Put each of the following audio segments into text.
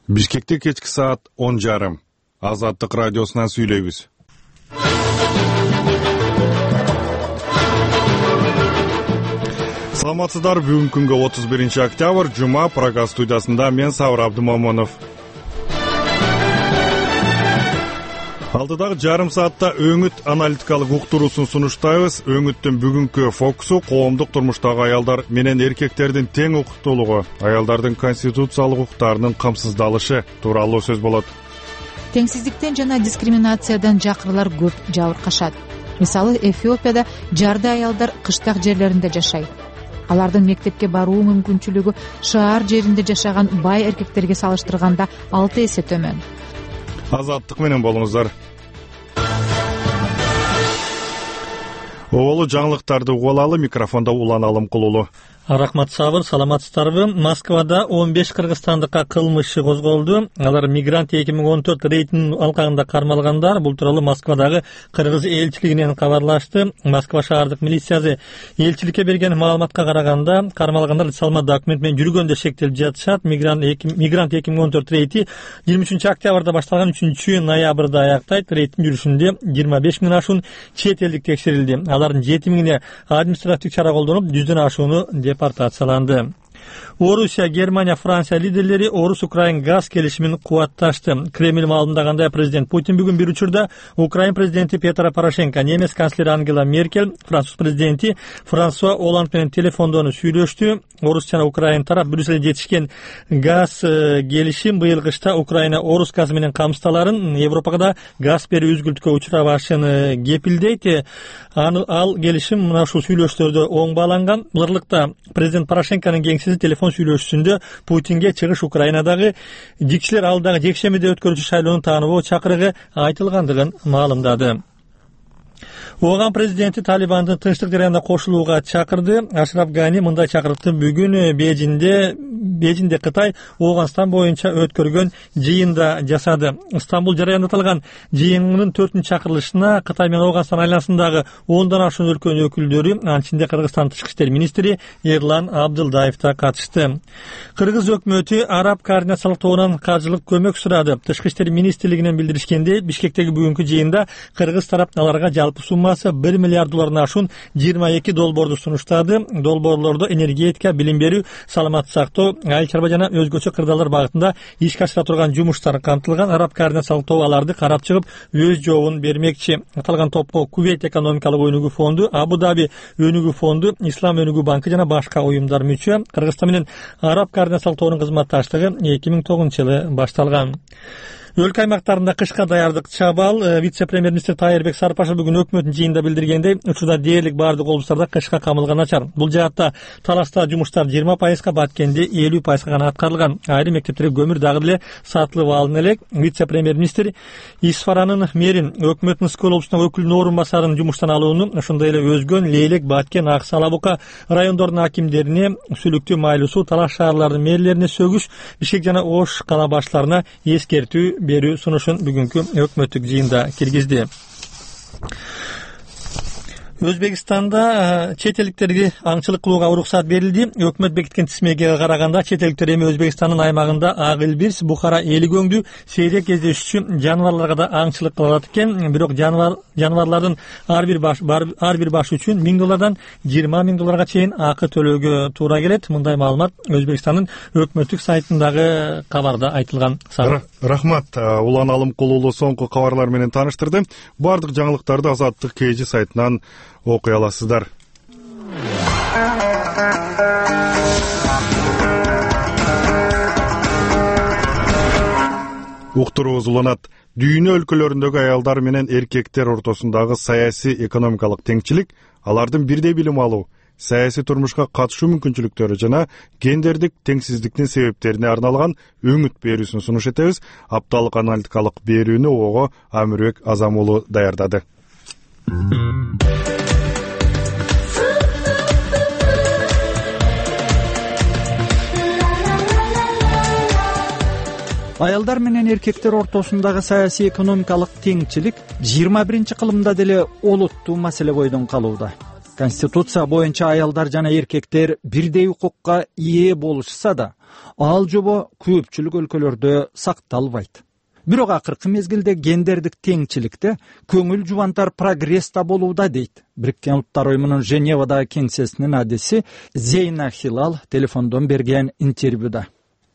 Бишкекте кечки саат 10:30. Азаттык радиосунан сүйлөйбүз. Саламатсыздар, бүгүнкү күнгө 31 октябрь, жума, Прага студиясында мен Сабыр Абдымомонов. Алдыдагы жарым саатта өңүт аналитикалык уктуруусун сунуштайбыз. Өңүттүн бүгүнкү фокусу коомдук турмуштагы аялдар менен эркектердин тең укуктуулугу, аялдардын конституциялык укуктарынын камсыздалышы тууралуу сөз болот. Теңсиздиктен жана дискриминациядан жакырлар көп жабыркашат. Мисалы, Эфиопияда жарды аялдар кыштак жерлеринде жашайт. Алардын мектепке баруу мүмкүнчүлүгү шаар жеринде жашаган бай эркектерге салыштырганда 6 эсе төмөн. Азаттык менен болуңуздар. Оолу жаңылыктарды угуп алалы, микрофондо Улан Алымкулулу. Рахмат Сабыр, саламатсыздарбы? Москвада 15 кыргызстандыкка кылмыш иши козголду. Алар мигрант 2014 рейтинин алкагында кармалгандар. Бул тууралуу Москвадагы кыргыз элчилигинен кабарлашты. Москва шаардык милициясы элчиликке берген маалыматка караганда, кармалгандар салма документ менен жүргөндө шектелип жатышат. Мигрант 2014 рейти 23 октябрда башталган, 3 ноябрда аяктайт. Рейттин жүрүшүндө 25 миң ашуун чет элдик текшерилди. Алардын 7 миңине административдик чара колдонуп, 100дөн ашууну депортацияланды. Орусия, Германия, Франция лидерлери Орус-Украин газ келишимин кубатташты. Кремль маалымдагандай, президент Путин бүгүн бир учурда Украин президенти Петро Порошенко, немец канцлери Ангела Меркель, француз президенти Франсуа Оланд менен телефондон сүйлөштү. Орус жана Украин тарап Брюссельге жетишкен газ келишим быйыл кышта Украина орус газы менен камсыздаларын, Европага да газ берүү үзгүлтүккө учурабашын кепилдейт. Ал келишим мына ушул сүйлөштөрдө оң бааланган. Буларлыкта президент Порошенконун кеңсеси телефон сүйлөшүүсүндө Путинге чыгыш Украинадагы жикчилер алдагы жекшембиде өткөрүүчү шайлоону тааныбоо чакырыгы айтылгандыгын маалымдады. Оған президенти Талибандын тынчтык жараянына кошулууга чакырды. Ашраф Гани мындай чакырыкты бүгүн Бейжинде Кытай Ооганстан боюнча өткөргөн жыйында жасады. Стамбул жараянында аталган жыйындын 4-чү чакырылышына Кытай менен Ооганстан айланасындагы 10дон ашуун өлкөнүн өкүлдөрү, анын ичинде Кыргызстан тышкы иштер министри Эрлан Абдылдаев да катышты. Кыргыз өкмөтү араб координациялык тобунан каржылык көмөк сурады. Тышкы иштер министрлигинен билдиришкендей, Бишкектеги бүгүнкү жыйында кыргыз тарап аларга жалпы суммасы 1 миллиард долларына ашуун 22 долбоорду сунуштады. Долбоорлордо энергетика, билим берүү, саламаттык сактоо, айыл чарба жана өзгөчө кырдаалдар багытында ишке ашыра турган жумуштар камтылган. Араб координациялык тобу аларды карап чыгып, өз жообун бермекчи. Аталган топко Кувейт экономикалык өнүгүү фонду, Абу Даби өнүгүү фонду, Ислам өнүгүү банкы жана башка уюмдар мүчө. Кыргызстан менен Араб координациялык тобунун кызматташтыгы 2009-жылы башталган. Өлкө аймактарында кышка даярдык чабал. Вице-премьер-министр Тайырбек Сарыпашев бүгүн өкмөттүн жыйынында билдиргендей, учурда дээрлик бардык облустарда кышка камылган начар. Бул жаатта таласта жумуштар 20%, Баткенде 50% гана аткарылган. Айрым мектептерге көмүр дагы деле сатылып алына элек. Вице-премьер-министр Исфаранын мэрин, өкмөттүн Скол облусунун өкүлүнүн орун басарын жумуштан алууну, ошондой эле Өзгөн, Лейлек, Баткен, Аксы, Алабука райондордун акимдерине, Сүлүктүү, Майлуу Суу, Талаш шаарларынын мэрлерине сөгүш, Бишкек жана Ош кала баштарына эскертүү берүү сунушун бүгүнкү өкмөттүк жыйында киргизди. Өзбекстанда чет элдиктерге аңчылык кылууга уруксат берилди. Өкмөт бекиткен тизмеге караганда чет элдиктер эми Өзбекстандын аймагында Ак Илбирс, Бухара, Элигөңдү сейрек кездешүүчү жаныбарларга да аңчылык кылат экен. Бирок жаныбарлардын ар бир башы үчүн $1000 $20 миң чейин акы төлөөгө туура келет. Мындай маалымат Өзбекстандын өкмөттүк сайтындагы кабарда айтылган. Рахмат, Улан Алымкулулу соңку кабарлар менен тааныштырды. Бардык жаңылыктарды Азаттык KG сайтынан окуй аласыздар. Уктуруубуз уланат. Дүйнө өлкөлөрүндөгү аялдар менен эркектер ортосундагы саясий экономикалык теңчилик, алардын бирдей билим алуу, саясий турмушка катышуу мүмкүнчүлүктөрү жана гендердик теңсиздиктин себептерине арналган өңүт берүүсүн сунуш этебиз. Апталык аналитикалык берүүнү ого Амирбек Азамулу даярдады. Аялдар менен эркектер ортосундагы саясий экономикалык теңчилик 21-кылымда деле олуттуу маселе бойдон калууда. Конституция боюнча аялдар жана эркектер бирдей укукка ээ болушса да, ал жобо көпчүлүк өлкөлөрдө сакталбайт. Бирок акыркы мезгилде гендердик теңчиликте көңүл жубантар прогресс да болууда дейт Бириккен Улуттар Уюмунун Женевадагы кеңсесинин адиси Зейна Хилал телефондон берген интервьюда.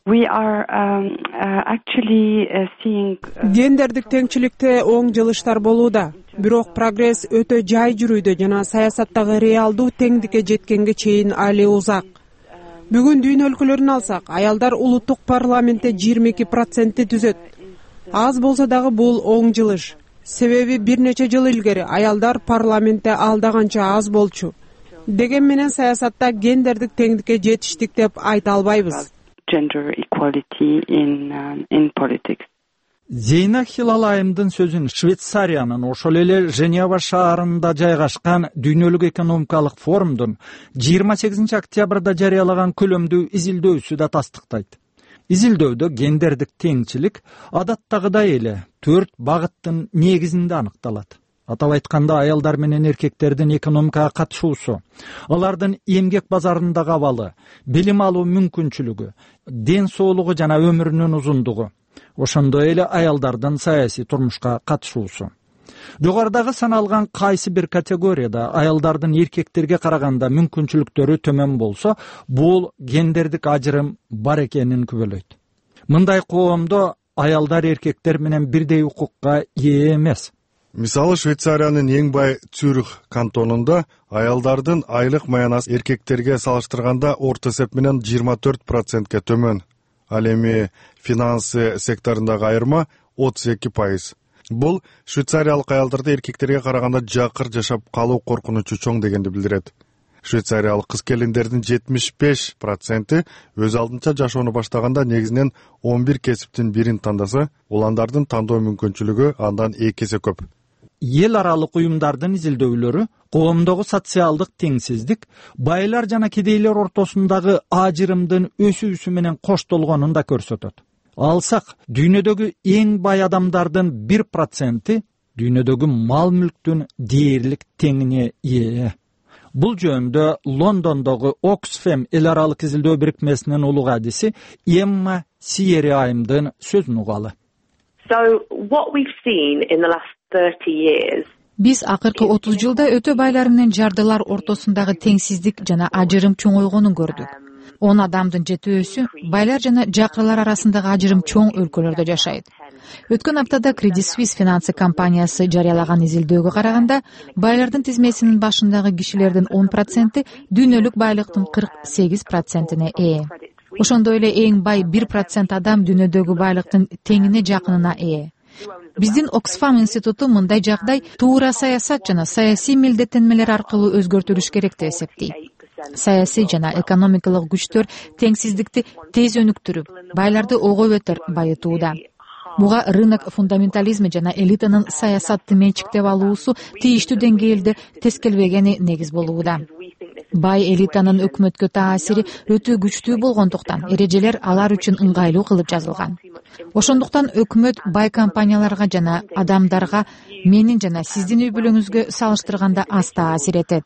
Гендердик теңчиликте оң жылыштар болууда, бирок прогресс өтө жай жүрүүдө жана саясаттагы реалдуу теңдикке жеткенге чейин али узак. Бүгүн дүйнө өлкөлөрүн алсак, аялдар улуттук парламентте 22% түзөт. Аз болсо дагы бул оң жылыш. Себеби бир нече жыл илгери аялдар парламентте алда канча аз болчу. Деген менен саясатта гендердик теңдикке жетиштик деп айта албайбыз. Зейна Хилал айымдын сөзүн Швейцариянын ошол эле Женева шаарында жайгашкан Дүйнөлүк экономикалык форумдун 28 октябрда жарыялаган көлөмдүү изилдөөсү да тастыктайт. Изилдөөдө гендердик теңчилик адаттагыдай эле 4 багыттын негизинде аныкталат. Атап айтканда, аялдар менен эркектердин экономикага катышуусу, алардын эмгек базарындагы абалы, билим алуу мүмкүнчүлүгү, ден соолугу жана өмүрүнүн узундугу, ошондой эле аялдардын саясий турмушка катышуусу. Жогорудагы саналган кайсы бир категорияда аялдардын эркектерге караганда мүмкүнчүлүктөрү төмөн болсо, бул гендердик ажырым бар экенин күбөлөйт. Мындай коомдо аялдар эркектер менен бирдей укукка ээ эмес. Мисалы, Швейцариянын эң бай Цюрих кантонунда аялдардын айлык маянасы эркектерге салыштырганда орто эсеп менен 24%ке төмөн. Ал эми финансы секторундагы айырма 32%. Бул швейцариялык аялдарды эркектерге караганда жакыр жашап калуу коркунучу чоң дегенди билдирет. Швейцариялык кыз-келиндердин 75% өз алдынча жашоону баштаганда негизинен 11 кесиптин бирин тандаса, уландардын тандоо мүмкүнчүлүгү андан 2 эсе көп. Эл аралык уюмдардын изилдөөлөрү коомдогу социалдык теңсиздик, байлар жана кедейлер ортосундагы ажырымдын өсүүсү менен коштолгонун да көрсөтөт. Алсак, дүйнөдөгү эң бай адамдардын 1% дүйнөдөгү мал мүлктүн дээрлик теңине ээ. Бул жөнүндө Лондондогу Oxfam эл аралык изилдөө бирикмесинин улуг адиси Эмма Сиери айымдын сөзүн угалы. Биз акыркы 30 жылда өтө байлар менен жардылар ортосундагы теңсиздик жана ажырым чоңойгонун көрдүк. 10 адамдын 7-өсү байлар жана жакырлар арасындагы ажырым чоң өлкөлөрдө жашайт. Өткөн аптада Credit Suisse финансы компаниясы жарыялаган изилдөөгө караганда, байлардын тизмесинин башындагы кишилердин 10% дүйнөлүк байлыктын 48%-не ээ. Ошондой эле эң бай 1% адам дүйнөдөгү байлыктын теңине жакынына ээ. Биздин Oxfam институту мындай жагдай туура саясат жана саясий милдеттенмелер аркылуу өзгөртүлүш керек деп эсептейт. Саясий жана экономикалык күчтөр теңсиздикти тез өнүктүрүп, байларды ого өтөр байытууда. Буга рынок фундаментализми жана элитанын саясатты менчиктеп алуусу тийиштүү деңгээлде тескелбегени негиз болууда. Бай элитанын өкмөткө таасири өтө күчтүү болгондуктан эрежелер алар үчүн ыңгайлуу кылып жазылган. Ошондуктан өкмөт бай компанияларга жана адамдарга менин жана сиздин үй бүлөңүзгө салыштырганда аз таасир этет.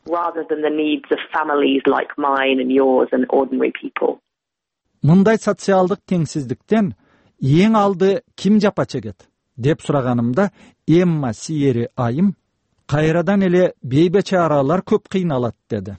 Мындай социалдык теңсиздиктен эң алды ким жапа чегет деп сураганымда, Эмма Сиери айым кайрадан эле бейбечаралар көп кыйналат деди.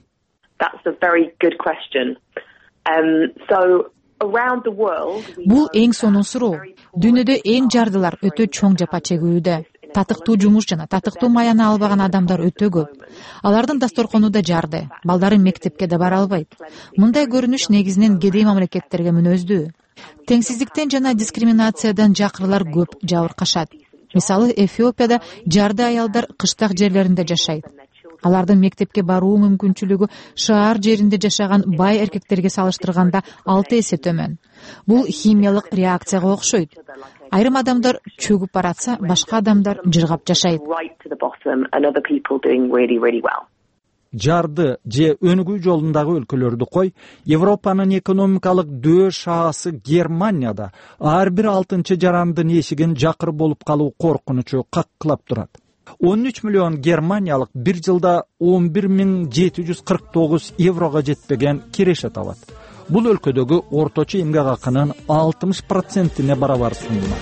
Бул эң сонун суроо. Дүйнөдө эң жардылар өтө чоң жапа чегүүдө. Татыктуу жумуш жана татыктуу маяны албаган адамдар өтө көп. Алардын дасторкону да жарды, балдары мектепке да бара албайт. Мындай көрүнүш негизинен кедей мамлекеттерге мүнөздүү. Теңсиздиктен жана дискриминациядан жакырлар көп жабыркашат. Мисалы, Эфиопияда жарды аялдар кыштак жерлеринде жашайт. Алардын мектепке баруу мүмкүнчүлүгү шаар жеринде жашаган бай эркектерге салыштырганда 6 эсе төмөн. Бул химиялык реакцияга окшойт. Айрым адамдар чөгүп баратса, башка адамдар жыргап жашайт. Жарды же өнүгүү жолундагы өлкөлөрдү кой, Европанын экономикалык дөө шаасы Германияда ар бир 6-чы жарандын эшигин жакыр болуп калуу коркунучу каккылап турат. 13 миллион германиялык бир жылда 11.749 еврого жетпеген киреше табат. бул өлкөдөгү орточо эмгек акынын 60%-ине барабар сунулат.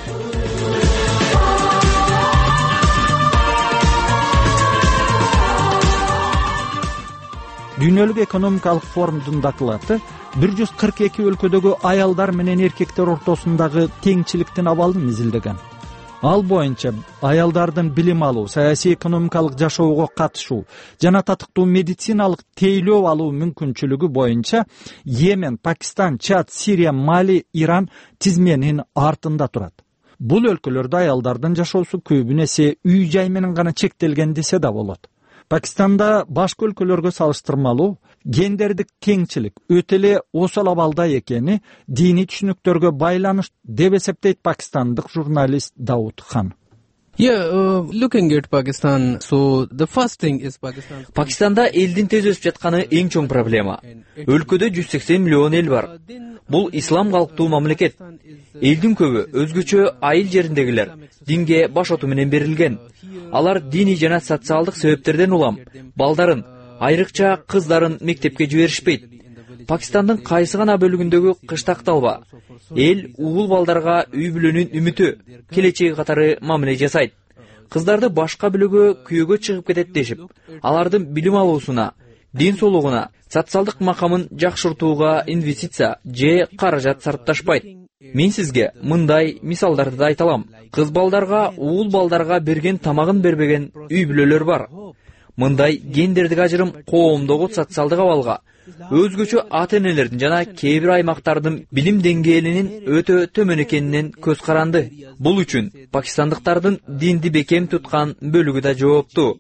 Дүйнөлүк экономикалык форумдун доклады 142 өлкөдөгү аялдар менен эркектер ортосундагы теңчиликтин абалын изилдеген. Ал боюнча аялдардын билим алуу, саясий экономикалык жашоого катышуу жана татыктуу медициналык тейлөө алуу мүмкүнчүлүгү боюнча Йемен, Пакистан, Чад, Сирия, Мали, Иран тизменин артында турат. Бул өлкөлөрдө аялдардын жашоосу көбүн эсе үй жай менен гана чектелген десе да болот. Пакистанда башка өлкөлөргө салыштырмалуу гендердик теңчилик өтө эле осал абалда экени диний түшүнүктөргө байланыш деп эсептейт пакистандык журналист Дауд Хан. Looking at Pakistan, so the first thing is Pakistan. Пакистанда элдин тез өсүп жатканы эң чоң проблема. Өлкөдө 180 миллион эл бар. Бул ислам калктуу мамлекет. Элдин көбү өзгөчө айыл жериндегилер динге баш оту менен берилген. Алар диний жана социалдык себептерден улам балдарын, айрыкча кыздарын мектепке жиберишпейт. Пакистандын кайсы гана бөлүгүндөгү кыштак талба эл угул балдарга үй бүлөнүн үмүтү, келечеги катары мамиле жасайт. Кыздарды башка бөлүгү күйөөгө чыгып кетет дешип, алардын билим алуусуна, ден соолугуна, социалдык макамын жакшыртууга инвестиция же каражат сарпташпайт. Мен сизге мындай мисалдарды да айта алам. Кыз балдарга, угул балдарга берген тамагын бербеген үй бүлөлөр бар. Мындай гендердик ажырым коомдогу социалдык абалга, өзгөчө ата-энелердин жана кээ бир аймактардын билим деңгээлинин өтө төмөн экенинен көз каранды. Бул үчүн пакистандыктардын динди бекем туткан бөлүгү да жооптуу.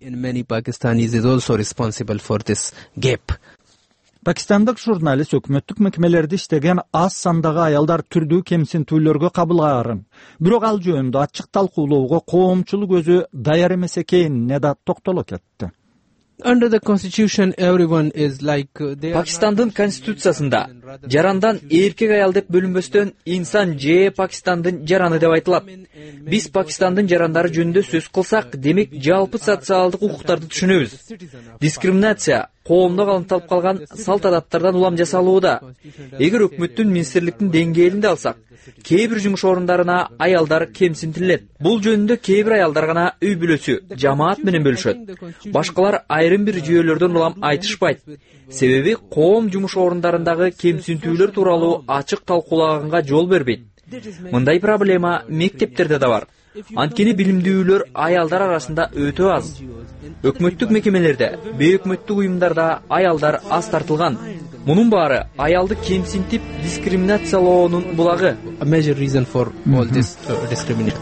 Пакистандык журналист өкмөттүк мекемелерде иштеген аз сандагы аялдар түрдүү кемсинтүүлөргө кабылгаарын, бирок ал жөнүндө ачык талкуулоого коомчулук өзү даяр эмес экенине да токтоло кетти. Under the constitution, everyone is like Пакистандын конституциясында жарандан эркек аял деп бөлүнбөстөн инсан же Пакистандын жараны деп айтылат. Биз Пакистандын жарандары жөнүндө сөз кылсак, демек жалпы социалдык укуктарды түшүнөбүз. Дискриминация коомдо калыпталып калган салт адаттардан улам жасалууда. Эгер өкмөттүн министрликтин деңгээлинде алсак, кээ бир жумуш орундарына аялдар кемсинтилет. Бул жөнүндө кээ бир аялдар гана үй бүлөсү, жамаат менен бөлүшөт. Башкалар айрым бир жүйөлөрдөн улам айтышпайт. Себеби коом жумуш орундарындагы кемсинтүүлөр тууралуу ачык талкуулаганга жол бербейт. Мындай проблема мектептерде да бар. Анткени билимдүүлөр аялдар арасында өтө аз. Өкмөттүк мекемелерде, бейөкмөттүк уюмдарда аялдар аз тартылган. Мунун баары аялды кемсинтип дискриминациялоонун булагы. A major reason for all this discrimination.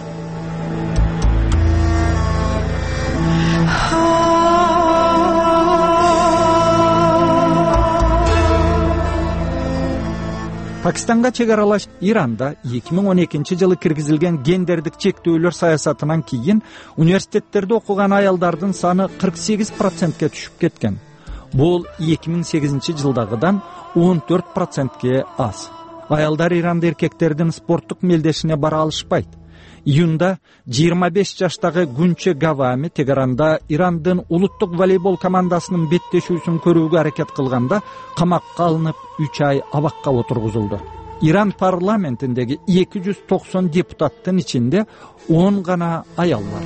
Пакистанга чек аралаш Иранда 2012-жылы киргизилген гендердик чектөөлөр саясатынан кийин университеттерде окуган аялдардын саны 48%ке түшүп кеткен. Бул 2008-жылдагыдан 14%ке аз. Аялдар Иранда эркектердин спорттук мелдешине бара алышпайт. Июнда 25 жаштагы Гунче Гавами Тегеранда Ирандын улуттук волейбол командасынын беттешүүсүн көрүүгө аракет кылганда камакка алынып 3 ай абакка отургузулду. Иран парламентиндеги 290 депутаттын ичинде 10 гана аял бар.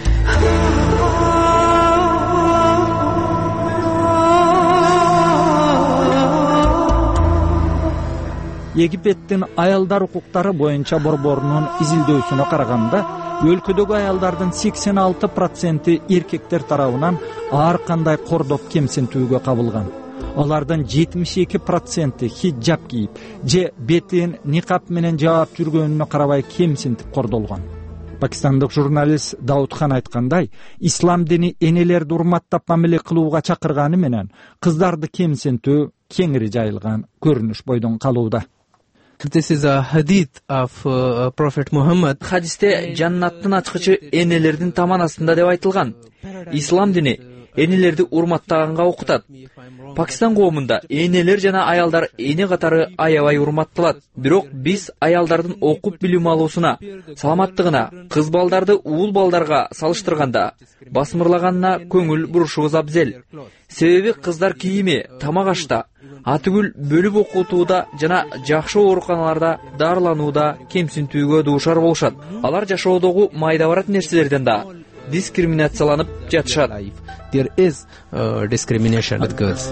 Египеттин аялдар укуктары боюнча борборунун изилдөөсүнө караганда, өлкөдөгү аялдардын 86% эркектер тарабынан ар кандай кордоп кемсинтүүгө кабылган. Алардын 72% хиджаб кийип же бетин никап менен жаап жүргөнүнө карабай кемсинтип кордолгон. Пакистандык журналист Дауд Хан айткандай, ислам дини энелерди урматтап мамиле кылууга чакырганы менен кыздарды кемсинтүү кеңири жайылган көрүнүш бойдон калууда. This is a hadith of Prophet Muhammad. Хадисте жаннаттын ачкычы энелердин таман астында деп айтылган. Ислам дини энелерди урматтаганга окутат. Пакистан коомунда энелер жана аялдар эне катары аябай урматталат. Бирок биз аялдардын окуп билим алуусуна, саламаттыгына, кыз балдарды уул балдарга салыштырганда басмырлаганына көңүл бурушубуз абзел. Себеби кыздар кийими, тамак ашта, атүгүл бөлүп окутууда жана жакшы ооруканаларда дарыланууда кемсинтүүгө дуушар болушат. Алар жашоодогу майда барат нерселерден да дискриминацияланып жатышат. There is discrimination with girls.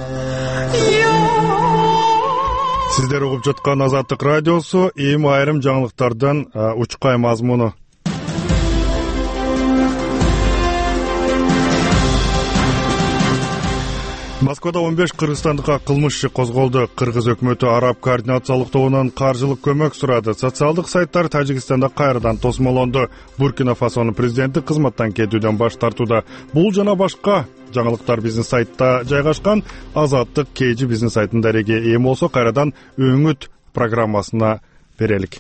Сиздер угуп жаткан Азаттык радиосу, эми айрым жаңылыктардан учкай мазмуну. Москвада 15 кыргызстандыкка кылмыш иши козголду. Кыргыз өкмөтү араб координациялык тобунан каржылык көмөк сурады. Социалдык сайттар Тажикстанда кайрадан тосмолонду. Буркина-Фасонун президенти кызматтан кетүүдөн баш тартууда. Бул жана башка жаңылыктар биздин сайтта жайгашкан. Азаттык KG биздин сайтында эреге эми болсо кайрадан өңүт программасына берелик.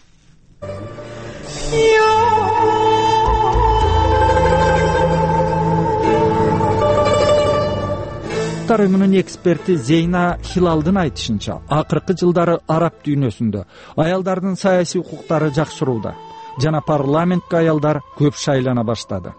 Тарымынын эксперти Зейна Хилалдын айтышынча, акыркы жылдары араб дүйнөсүндө аялдардын саясий укуктары жакшырууда жана парламентке аялдар көп шайлана баштады.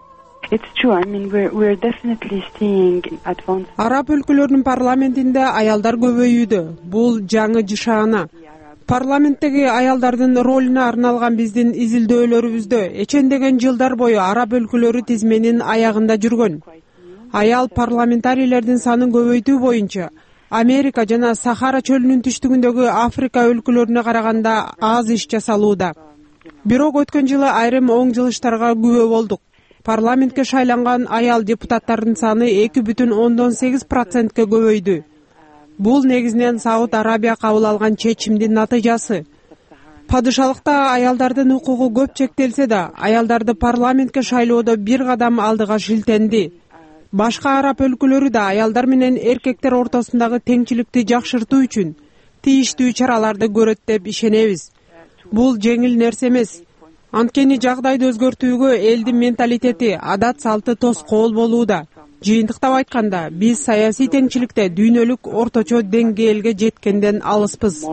Араб өлкөлөрүнүн парламентинде аялдар көбөйүүдө. Бул жаңы жышаана. Парламенттеги аялдардын ролуна арналган биздин изилдөөлөрүбүздө эчендеген жылдар бою араб өлкөлөрү тизменин аягында жүргөн. Аял парламентарийлердин санын көбөйтүү боюнча Америка жана Сахара чөлүнүн түштүгүндөгү Африка өлкөлөрүнө караганда аз иш жасалууда. Бирок өткөн жылы айрым оң жылыштарга күбө болдук. Парламентке шайланган аял депутаттардын саны 2,8%ке көбөйдү. Бул негизинен Сауд Арабия кабыл алган чечимдин натыйжасы. Падышалыкта аялдардын укугу көп чектелсе да, аялдарды парламентке шайлоодо бир кадам алдыга шилтенди. Башка араб өлкөлөрү да аялдар менен эркектер ортосундагы теңчиликти жакшыртуу үчүн тийиштүү чараларды көрөт деп ишенебиз. Бул жеңил нерсе эмес. Анткени жагдайды өзгөртүүгө элдин менталитети, адат салты тоскоол болууда. Жыйынтыктап айтканда, биз саясий теңчиликте дүйнөлүк орточо деңгээлге жеткенден алыспыз.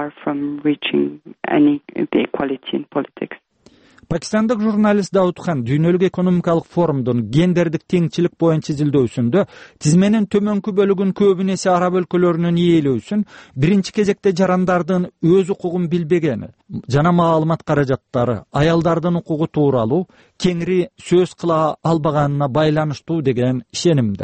Пакистандык журналист Даудхан дүйнөлүк экономикалык форумдун гендердик теңчилик боюнча изилдөөсүндө тизменин төмөнкү бөлүгүн көбүн эсе араб өлкөлөрүнүн ээлөөсүн биринчи кезекте жарандардын өз укугун билбегени жана маалымат каражаттары аялдардын укугу тууралуу кеңири сөз кыла албаганына байланыштуу деген ишенимде.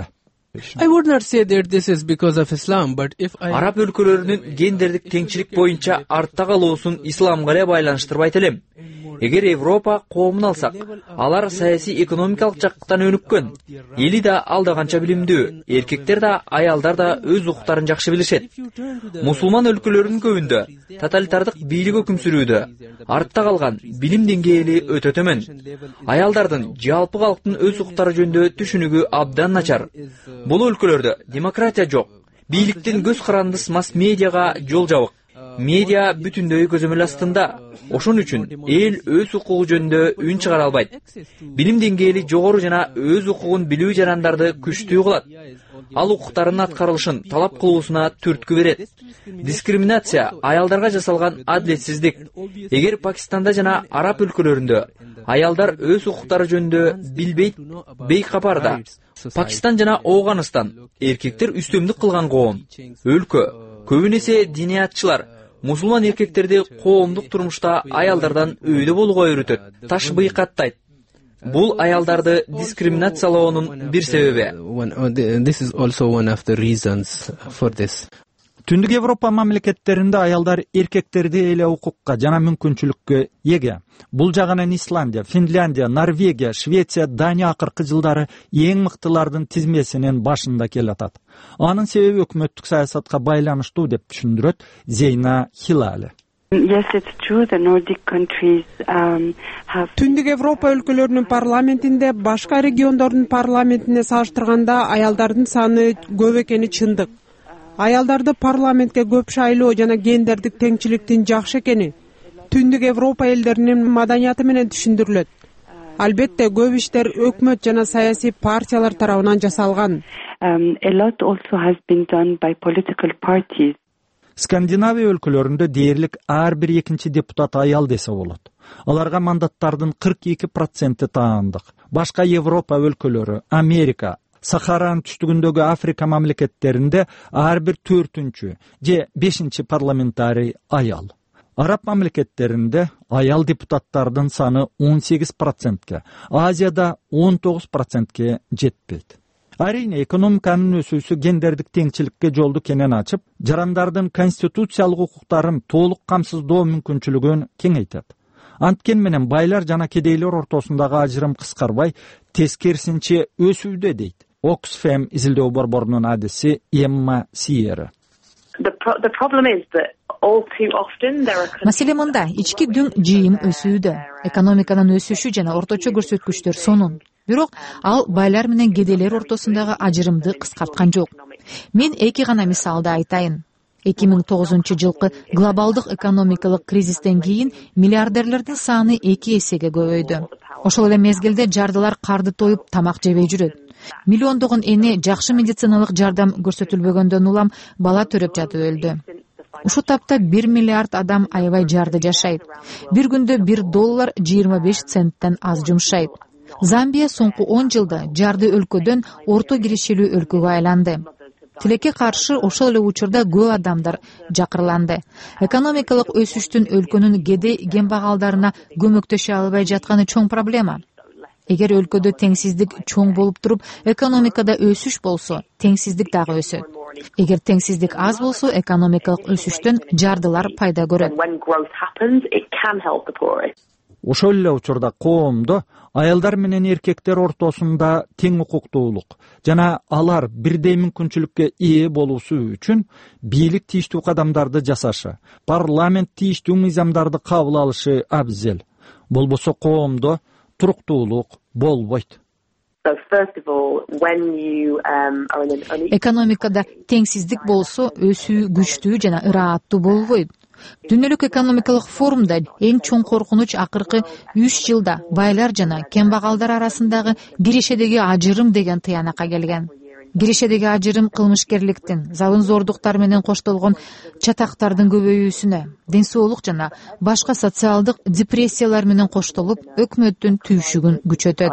I would not say that this is because of Islam, but if I Араб өлкөлөрүнүн гендердик теңчилик боюнча артта калуусун исламга эле байланыштырбайт элем. Эгер Европа коомун алсак, алар саясий экономикалык жактан өнүккөн. Эли да алдаганча билимдүү, эркектер да аялдар да өз укуктарын жакшы билишет. Мусулман өлкөлөрүнүн көбүндө тоталитардык бийлик өкүм сүрүүдө артта калган билим деңгээли өтө төмөн. Аялдардын жалпы калктын өз укуктары жөнүндө түшүнүгү абдан начар. Бул өлкөлөрдө демократия жок. Бийликтин көз карандыс масс медиага жол жабык. Медиа бүтүндөй көзөмөл астында. Ошон үчүн эл өз укугу жөнүндө үн чыгара албайт. Билим деңгээли жогору жана өз укугун билүү жарандарды күчтүү кылат. Ал укуктарынын аткарылышын талап кылуусуна түрткү берет. Дискриминация аялдарга жасалган адилетсиздик. Эгер Пакистанда жана араб өлкөлөрүндө аялдар өз укуктары жөнүндө билбейт, бейкапарда. Пакистан жана Ооганыстан эркектер үстөмдүк кылган коом. Өлкө көбүн эсе диниятчылар мусулман эркектерди коомдук турмушта аялдардан өйдө болууга үйрөтөт, таш быйкаттайт. Бул аялдарды дискриминациялоонун бир себеби. This is also one of the reasons for this. Түндүк Европа мамлекеттеринде аялдар эркектерди эле укукка жана мүмкүнчүлүккө эге. Бул жагынан Исландия, Финляндия, Норвегия, Швеция, Дания акыркы жылдары эң мыктылардын тизмесинин башында келатат. Анын себеби өкмөттүк саясатка байланыштуу деп түшүндүрөт Зейна Хилали. Түндүк Европа өлкөлөрүнүн парламентинде башка региондордун парламентине салыштырганда аялдардын саны көп экени чындык. Аялдарды парламентке көп шайлоо жана гендердик теңчиликтин жакшы экени Түндүк Европа элдеринин маданияты менен түшүндүрүлөт. Албетте көп иштер өкмөт жана саясий партиялар тарабынан жасалган. A lot also has been done by political parties. Скандинавия өлкөлөрүндө дээрлик ар бир экинчи депутат аял десе болот. Аларга мандаттардын 42% таандык. Башка Европа өлкөлөрү, Америка, Сахаранын түштүгүндөгү Африка мамлекеттеринде ар бир 4-чү же 5-чи парламентарий аял. Араб мамлекеттеринде аял депутаттардын саны 18%, Азияда 19%ке жетпейт. Арийне экономиканын өсүүсү гендердик теңчиликке жолду кенен ачып, жарандардын конституциялык укуктарын толук камсыздоо мүмкүнчүлүгүн кеңейтет. Анткени менен байлар жана кедейлер ортосундагы ажырым кыскарбай, тескерисинче өсүүдө дейт. Oxfam изилдөө борборунун адиси Эмма Сиер. Маселе мында, ички дүң жыйым өсүүдө. Экономиканын өсүшү жана орточо көрсөткүчтөр сонун. Бирок ал байлар менен кедейлер ортосундагы ажырымды кыскарткан жок. Мен эки гана мисалды айтайын. 2009-жылкы глобалдык экономикалык кризистен кийин миллиардерлердин саны 2 эсеге көбөйдү. Ошол эле мезгилде жардылар карды тоюп тамак жебей жүрөт. Миллиондогон эне жакшы медициналык жардам көрсөтүлбөгөндөн улам бала төрөп жатып өлдү. Ушул тапта 1 миллиард адам аябай жарды жашайт. Бир күндө $1 25 центтен аз жумшайт. Замбия соңку 10 жылда жарды өлкөдөн орто киришелүү өлкөгө айланды. Тилекке каршы ошол эле учурда көп адамдар жакырланды. Экономикалык өсүштүн өлкөнүн кедей кембагалдарына көмөктөшө албай жатканы чоң проблема. Эгер өлкөдө теңсиздик чоң болуп туруп, экономикада өсүш болсо, теңсиздик дагы өсөт. Эгер теңсиздик аз болсо, экономикалык өсүштөн жардылар пайда көрөт. Ошол эле учурда коомдо аялдар менен эркектер ортосунда тең укуктуулук жана алар бирдей мүмкүнчүлүккө ээ болуусу үчүн бийлик тийиштүү кадамдарды жасашы, парламент тийиштүү мыйзамдарды кабыл алышы абзел. Болбосо коомдо туруктуулук болбойт. Экономикада теңсиздик болсо, өсүү күчтүү жана ырааттуу болбойт. Дүйнөлүк экономикалык форумда эң чоң коркунуч акыркы 3 жылда байлар жана кембагалдар арасындагы киришедеги ажырым деген тыянакка келген. Киришедеги ажырым кылмышкерликтин, залымзордуктар менен коштолгон чатактардын көбөйүүсүнө, ден соолук жана башка социалдык депрессиялар менен коштолуп, өкмөттүн түйшүгүн күчөтөт,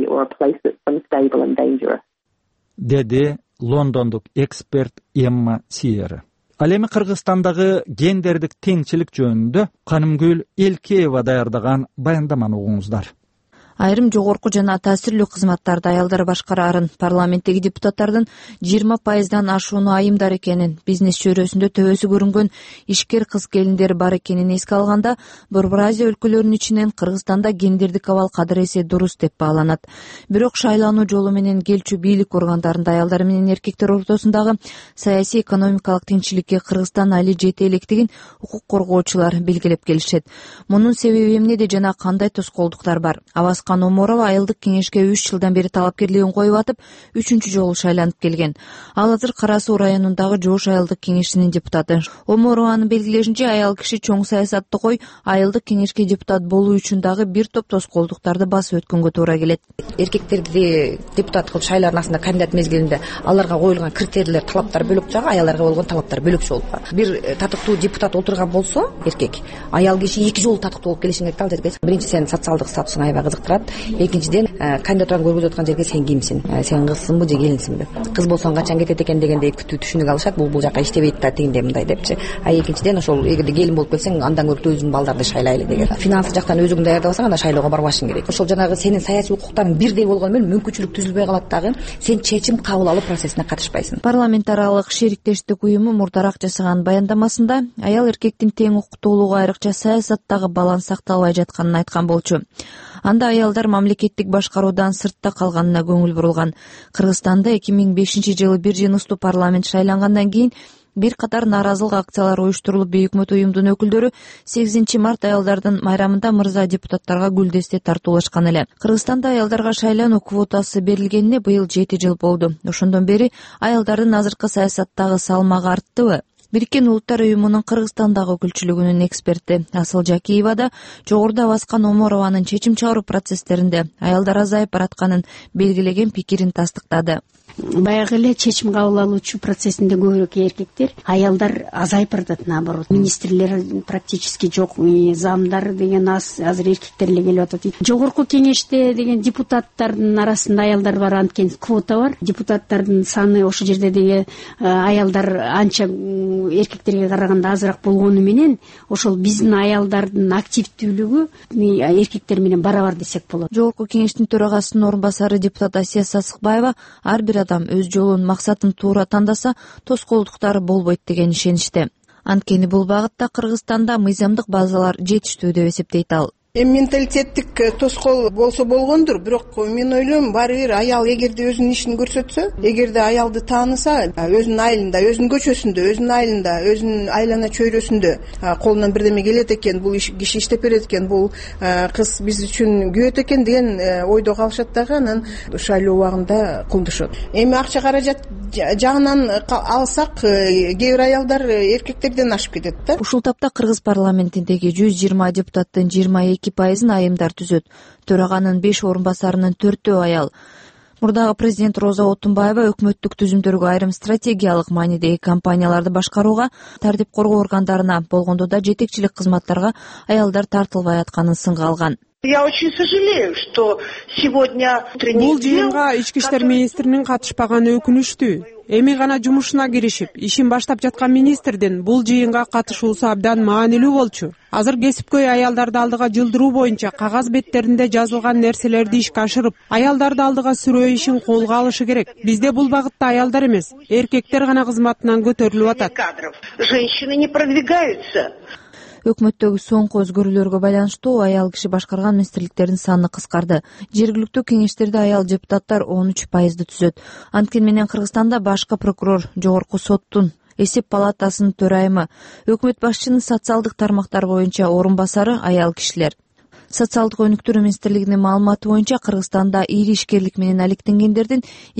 деди лондондук эксперт Эмма Сиер. Ал эми Кыргызстандагы гендердик теңчилик жөнүндө Канымгүл Элкеева даярдаган баяндаманы угуңуздар. Айрым жогорку жана таасирлүү кызматтарды аялдар башкарарын, парламенттеги депутаттардын 20%дан ашууну айымдар экенин, бизнес чөйрөсүндө төбөсү көрүнгөн ишкер кыз-келиндер бар экенин эске алганда, Борбор Азия өлкөлөрүнүн ичинен Кыргызстанда гендердик абал кадыресе дурус деп бааланат. Бирок шайлануу жолу менен келчү бийлик органдарында аялдар менен эркектер ортосундагы саясий экономикалык теңчиликке Кыргызстан али жете электигин укук коргоочулар белгилеп келишет. Мунун себеби эмнеде жана кандай тоскоолдуктар бар? Оморова айылдык кеңешке 3 жылдан бери талапкерлигин коюп атып, 3-чү жолу шайланып келген. Ал азыр Кара Суу районундагы Жоош айылдык кеңешинин депутаты. Оморованын белгилешинче, аял киши чоң саясатты кой, айылдык кеңешке депутат болуу үчүн дагы бир топ тоскоолдуктарды басып өткөнгө туура келет. Эркектерди депутат кылып шайланасында кандидат мезгилинде аларга коюлган критерийлер, талаптар бөлөк жагы, аялдарга болгон талаптар бөлөкчө болуп калат. Бир татыктуу депутат отурган болсо, эркек, аял киши 2 жолу татыктуу болуп келишиң керек да. Биринчи, сен социалдык статусуң аябай кызыктырат. Экинчиден, кандидатураны көргөзүп аткан жерге сен кимсиң? Сен кызсыңбы же келинсиңби? Кыз болсоң качан кетет экен дегендей күтүү түшүнүк алышат. Бул жака иштебейт да, тигиндей мындай депчи. Экинчиден, ошол эгерде келин болуп келсең, андан көрүп өзүңдүн балдарды шайлайлы деген. Финансы жактан өзүң даярдабасаң, анда шайлоого барбашың керек. Ошол жанагы сенин саясий укуктарың бирдей болгону менен мүмкүнчүлүк түзүлбөй калат дагы, сен чечим кабыл алуу процессине катышпайсың. Парламент аралык шериктештик уюму мурдараак жасаган баяндамасында аял эркектин тең укуктуулугу, айрыкча саясаттагы баланс сакталбай жатканын айткан болчу. Анда аялдар мамлекеттик башкаруудан сыртта калганына көңүл бурулган. Кыргызстанда 2005-жылы бир жыныстуу парламент шайлангандан кийин бир катар нааразылык акциялары уюштурулуп, бейөкмөт уюмдун өкүлдөрү 8 март аялдардын майрамында мырза депутаттарга гүлдесте тартуулашкан эле. Кыргызстанда аялдарга шайлануу квотасы берилгенине быйыл 7 жыл болду. Ошондон бери аялдардын азыркы саясаттагы салмагы арттыбы? Бириккен Улуттар уюмунун Кыргызстандагы өкүлчүлүгүнүн эксперти Асыл Жакиева да жогоруда баскан Оморованын чечим чыгаруу процесстеринде аялдар азайып баратканын белгилеген пикирин тастыктады. баягы эле чечим кабыл алуучу процессинде көбүрөөк эркектер, аялдар азайып баратат. Наоборот, министрлер практически жок, замдар деген азыр эркектер эле келип атат. Жогорку кеңеште деген депутаттардын арасында аялдар бар, анткени квота бар. Депутаттардын саны ошол жерде деген аялдар анча эркектерге караганда азыраак болгону менен ошол биздин аялдардын активдүүлүгү эркектер менен барабар десек болот. Жогорку кеңештин төрагасынын орун басары депутат Асия Сасыкбаева ар бир адам өз жолун, максатын туура тандаса, тоскоолдуктар болбойт деген ишеничте. Анткени бул багытта Кыргызстанда мыйзамдык базалар жетиштүү деп эсептейт ал. Менталитеттик тоскоол болсо болгондур, бирок мен ойлойм, баары бир аял эгерде өзүнүн ишин көрсөтсө, эгерде аялды тааныса, өзүнүн айылында, өзүнүн көчөсүндө, өзүнүн айылында, өзүнүн айлана чөйрөсүндө колунан бирдеме келет экен, бул киши иштеп берет экен, бул кыз биз үчүн күйөт экен деген ойдо калышат дагы, анан шайлоо убагында кылдышат. Эми акча каражат жагынан алсак, кээ бир аялдар эркектерден ашып кетет да. Ушул тапта Кыргыз парламентиндеги 120 депутаттын 22% айымдар түзөт. Төраганын 5 орун басарынын 4-өө аял. Мурдагы президент Роза Отунбаева өкмөттүк түзүмдөргө айрым стратегиялык маанидеги компанияларды башкарууга, тартип коргоо органдарына, болгондо да жетекчилик кызматтарга аялдар тартылбай атканын сынга алган. Я очень сожалею, что сегодня бул жыйынга ички иштер министринин катышпаганы өкүнүчтүү. Эми гана жумушуна киришип, ишин баштап жаткан министрдин бул жыйынга катышуусу абдан маанилүү болчу. Азыр кесипкөй аялдарды алдыга жылдыруу боюнча кагаз беттеринде жазылган нерселерди ишке ашырып, аялдарды алдыга сүрөө ишин колго алышы керек. Бизде бул багытта аялдар эмес, эркектер гана кызматынан көтөрүлүп атат. Женщины не продвигаются. Өкмөттөгү соңку өзгөрүүлөргө байланыштуу аял киши башкарган министрликтердин саны кыскарды. Жергиликтүү кеңештерде аял депутаттар 13% түзөт. Анткени менен Кыргызстанда башкы прокурор, жогорку соттун эсеп палатасынын төрайымы, өкмөт башчынын социалдык тармактар боюнча орун басары аял кишилер. Социалдык өнүктүрүү министрлигинин маалыматы боюнча Кыргызстанда ири ишкерлик менен алектенгендердин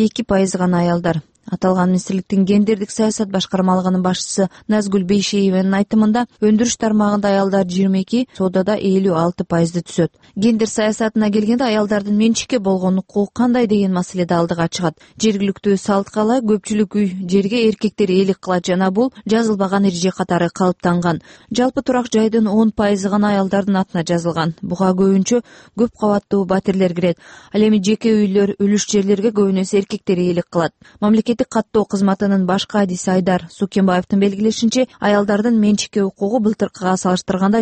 2% гана аялдар. Аталган министрликтин гендердик саясат башкармалыгынын башчысы Назгүл Бейшееванын айтымында, өндүрүш тармагында аялдар 22, соодада 56% түзөт. Гендер саясатына келгенде аялдардын менчикке болгон укугу кандай деген маселе да алдыга чыгат. Жергиликтүү салткала көпчүлүк үй жерге эркектер ээлик кылат жана бул жазылбаган эреже катары калыптанган. Жалпы турак жайдын 10% гана аялдардын атына жазылган. Буга көбүнчө көп кабаттуу батирлер кирет. Ал эми жеке үйлөр, үлүш жерлерге көбүнесе эркектер ээлик кылат. Каттоо кызматынын башкы адиси Айдар Сукенбаевдин белгилешинче, аялдардын менчикке укугу былтыркыга салыштырганда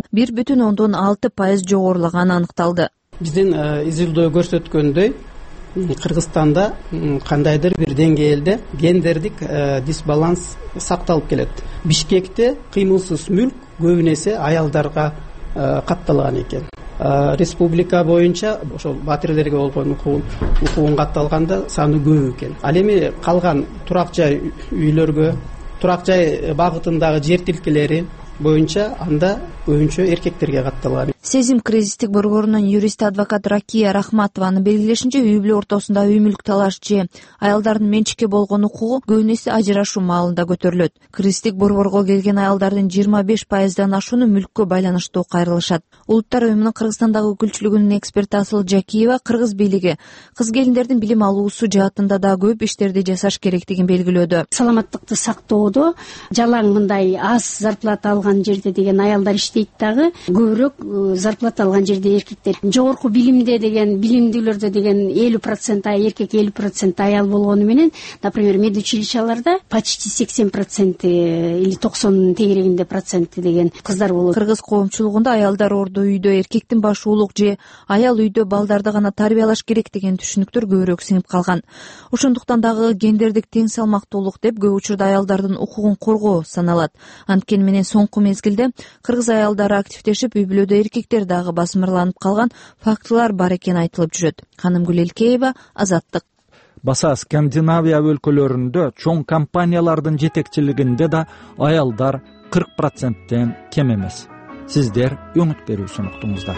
1,6% жогорулаганы аныкталды. Биздин изилдөө көрсөткөндөй, Кыргызстанда кандайдыр бир деңгээлде гендердик дисбаланс сакталып келет. Бишкекте кыймылсыз мүлк көбүнесе аялдарга катталган экен. Республика боюнча ошол батирлерге болгон укугун катталганда саны көп экен. Ал эми калган турак жай үйлөргө, турак жай багытындагы жер тилкелери боюнча анда көбүнчө эркектерге катталган. Сезим кризистик борборунун юристи адвокат Ракия Рахматованын белгилешинче, үй бүлө ортосунда үй мүлк талаш же аялдардын менчикке болгон укугу көбүнесе ажырашуу маалында көтөрүлөт. Кризистик борборго келген аялдардын 25%дан ашууну мүлккө байланыштуу кайрылышат. Улуттар уюмунун Кыргызстандагы өкүлчүлүгүнүн эксперти Асыл Жакиева кыргыз бийлиги кыз келиндердин билим алуусу жаатында да көп иштерди жасаш керектигин белгилөөдө. Саламаттыкты сактоодо жалаң мындай аз зарплата алган жерде деген аялдар иштейт дагы, көбүрөөк зарплата алган жерде эркектер. Жогорку билимде деген, билимдүүлөрдө деген 50% эркек, 50% аял болгону менен, например, медучилищаларда почти 80% или 90 тегерегинде процент деген кыздар болот. Кыргыз коомчулугунда аялдар ордо үйдө, эркектин башы улук же аял үйдө балдарды гана тарбиялаш керек деген түшүнүктөр көбүрөөк сиңип калган. Ошондуктан дагы гендердик тең салмактуулук деп көп учурда аялдардын укугун коргоо саналат. Анткени менен соңку мезгилде кыргыз аялдары активдешип, үй бүлөдө эркектер дагы басмырланып калган фактылар бар экени айтылып жүрөт. Канымгүл Элкеева, Азаттык. Баса Скандинавия өлкөлөрүндө чоң компаниялардын жетекчилигинде да аялдар 40%тен кем эмес. Сиздер үмүт берүүсүн уктуңуздар.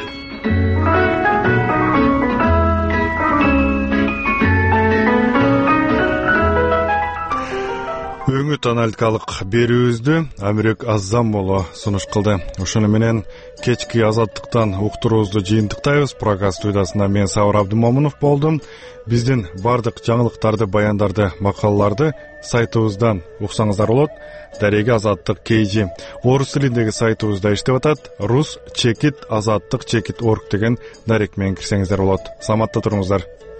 Өңүт аналитикалык берүүбүздү Амирек Аззамболо сунуш кылды. Ошону менен кечки азаттыктан уктуруубузду жыйынтыктайбыз. Программа студиясында мен Сабыр Абдымомунов болдум. Биздин бардык жаңылыктарды, баяндарды, макалаларды сайтыбыздан уксаңыздар болот. Дареги Азаттык KG орус тилиндеги сайтыбызда иштеп атат. rus-azattik.org деген дарек менен кирсеңиздер болот. Саламатта туруңуздар.